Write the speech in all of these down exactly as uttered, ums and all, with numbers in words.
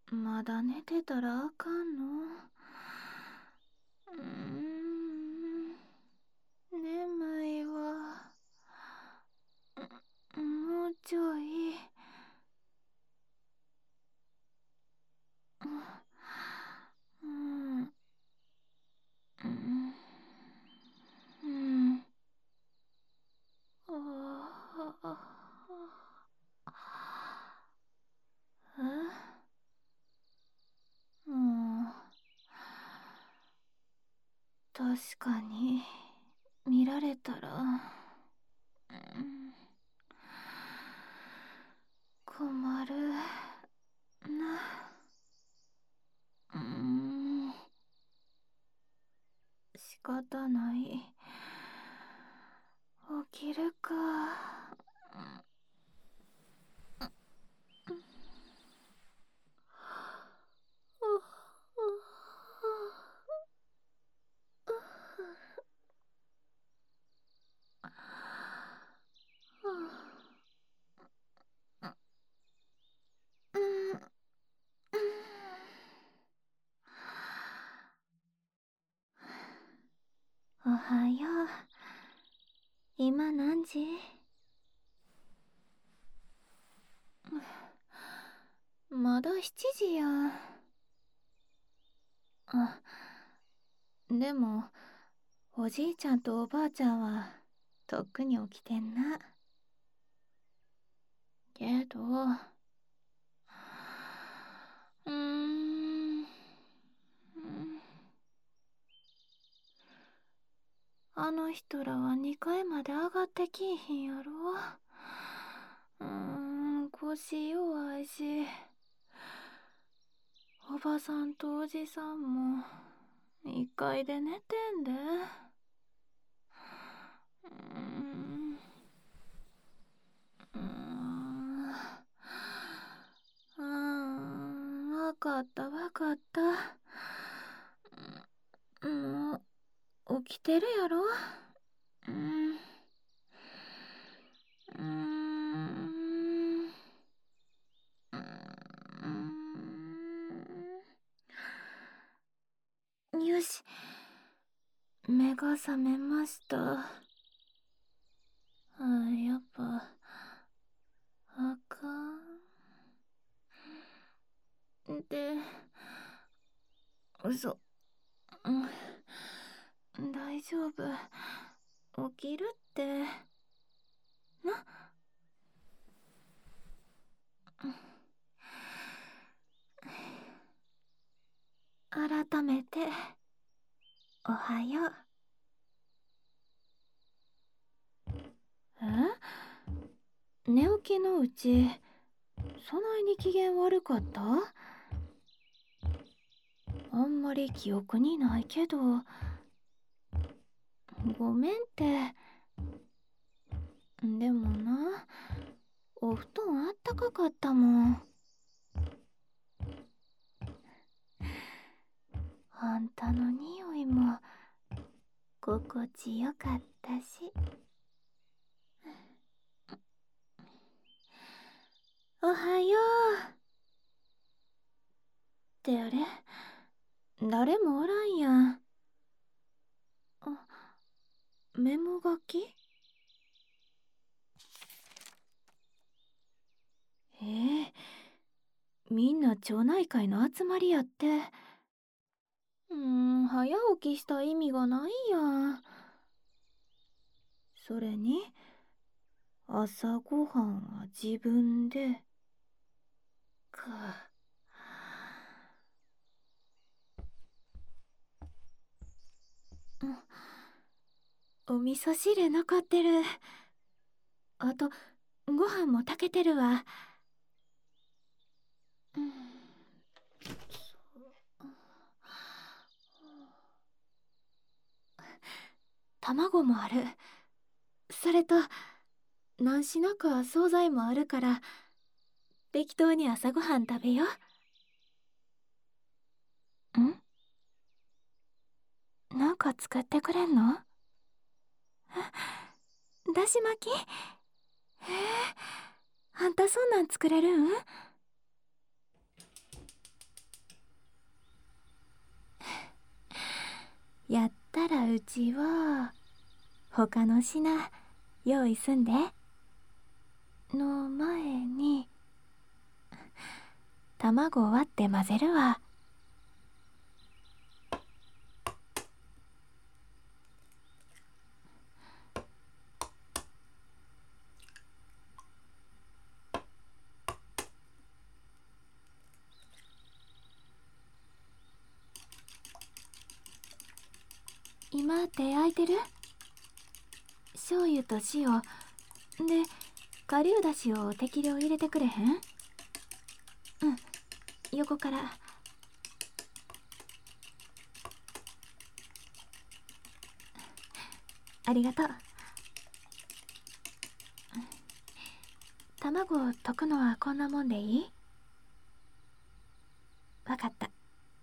まだ寝てたらあかんの。うーん、眠いわ。もうちょい。うん、うん、うん。ああ、え、うん、確かに見られたら、うん、困るな。うん、仕方ない。起きるか。おはよう。今何時？まだしちじやん。あ、でもおじいちゃんとおばあちゃんはとっくに起きてんな。けど、うーん、あの人らはにかいまで上がってきいひんやろ。うーん、腰弱いし、おばさんとおじさんもいっかいで寝てんで。うーん、うーん、うーん、わかったわかった。もう起きてるやろ。うん、うーん、うーん、よし、目が覚めました。あ、やっぱあかんで、嘘、うん、大丈夫、起きるってな。改めておはよう。え、寝起きのうちそないに機嫌悪かった？あんまり記憶にないけど。ごめんって。でもな、お布団あったかかったもん。あんたの匂いも心地よかったし。おはようってあれ、誰もおらんやん。あ、メモ書き？ええ、みんな町内会の集まりやって。うーん、早起きした意味がないやん。それに朝ごはんは自分でか。お味噌汁残ってる。あとご飯も炊けてるわ。うん、卵もある。それと何品か惣菜もあるから、適当に朝ごはん食べよう。ん、なんか作ってくれんの？だし巻き？へえ、あんたそんなん作れるん？ やったらうちは他の品用意すんでの前に卵を割って混ぜるわ。今手空いてる？醤油と塩で顆粒だしを適量入れてくれへん？うん、横から。ありがとう。卵を溶くのはこんなもんでいい？わかった。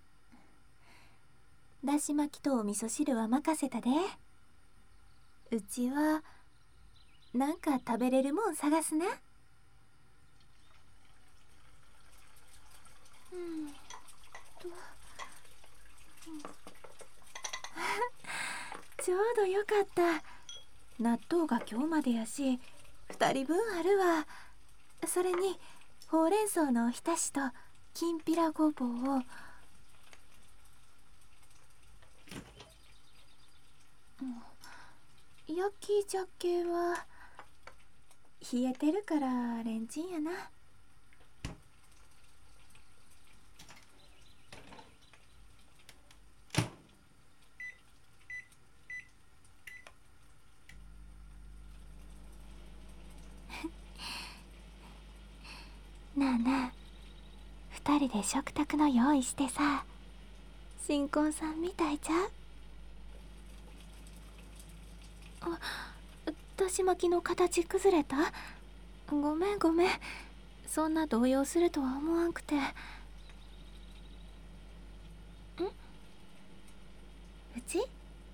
だし巻きとお味噌汁は任せたで。うちはなんか食べれるもん探すな。うんと、うん、ちょうどよかった。納豆が今日までやしふたりぶんあるわ。それにほうれん草のおひたしときんぴらごぼうを、うん、焼き鮭は冷えてるからレンチンやな。なあなあ、二人で食卓の用意してさ、新婚さんみたいちゃう？あ、だし巻きの形崩れた？ごめんごめん、そんな動揺するとは思わんくて。ん？うち？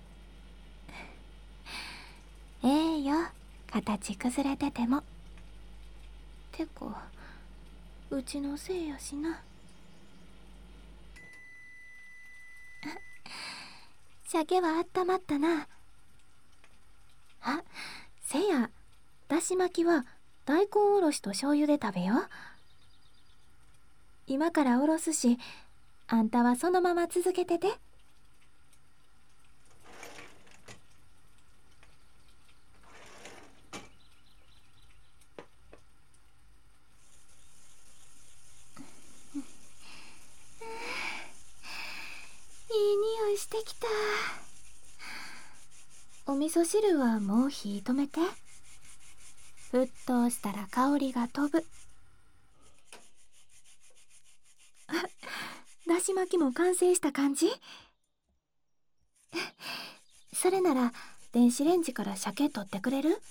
ええよ、形崩れてても。てかうちのせいやしな。鮭はあったまったな。あ、せや、だし巻きは大根おろしと醤油で食べよう。今からおろすし、あんたはそのまま続けてて。いい匂いしてきた。お味噌汁はもう火止めて。沸騰したら香りが飛ぶ。だし巻きも完成した感じ？それなら電子レンジから鮭取ってくれる？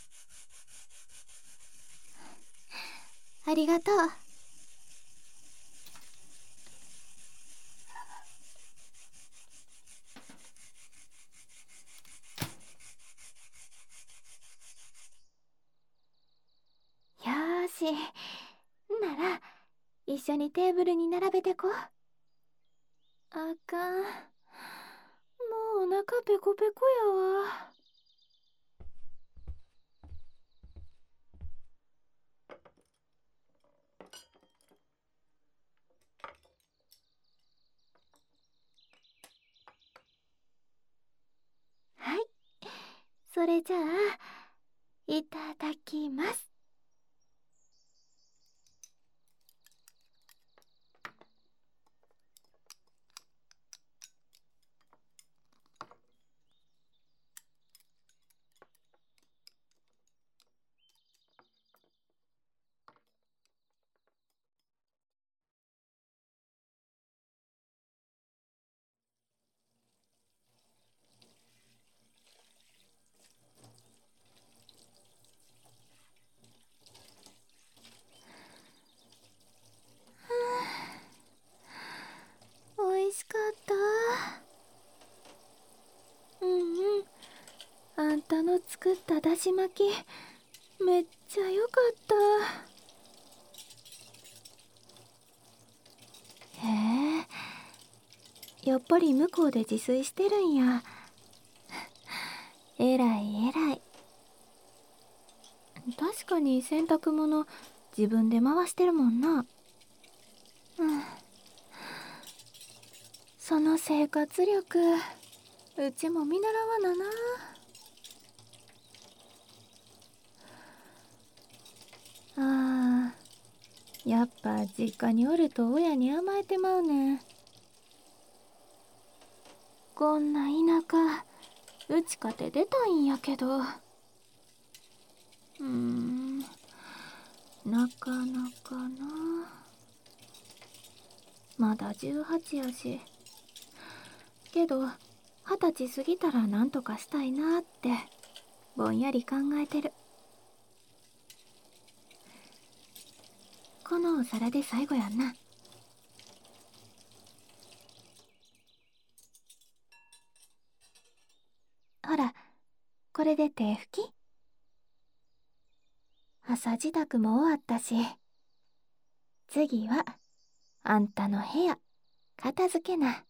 ありがとう。よーし、なら一緒にテーブルに並べてこ。あかん、もうお腹ペコペコやわ。はい、それじゃあいただきます。おいしかった。うんうん、あんたの作っただし巻きめっちゃよかった。へえ、やっぱり向こうで自炊してるんや。 えらいえらい。確かに洗濯物自分で回してるもんな。うん。その生活力、うちも見習わなな。あー、やっぱ実家におると親に甘えてまうねん。こんな田舎、うちかて出たいんやけど。うーん、なかなかな。まだじゅうはちやし。けど、二十歳過ぎたらなんとかしたいなって、ぼんやり考えてる。このお皿で最後やんな。ほら、これで手拭き。朝支度も終わったし、次は、あんたの部屋、片付けな。